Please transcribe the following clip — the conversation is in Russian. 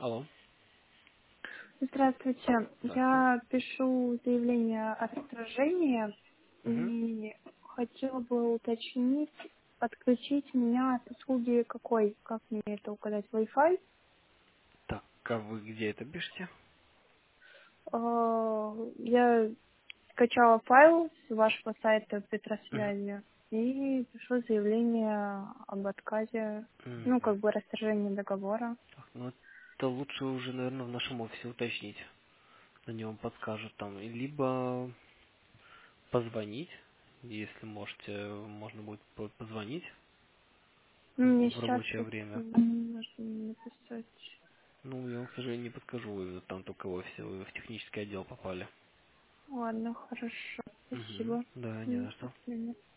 Алло. Здравствуйте. Здравствуйте. Я пишу заявление о расторжении Угу. и хотела бы уточнить, подключить меня от услуги какой, как мне это указать, Wi-Fi. Так, а вы где это пишете? Я скачала файл с вашего сайта Угу. Петросвязи и пишу заявление об отказе, ну, Угу. как бы расторжении договора. Так, ну это лучше уже, наверное, в нашем офисе уточнить. Они вам подскажут там. Либо позвонить, если можете, можно будет позвонить Ну, мне в сейчас рабочее тут время. нужно написать. Ну, я вам, к сожалению, не подскажу, именно там только в офисе, вы в технический отдел попали. Ладно, хорошо. Угу. Спасибо. Да, не До за что. свидания.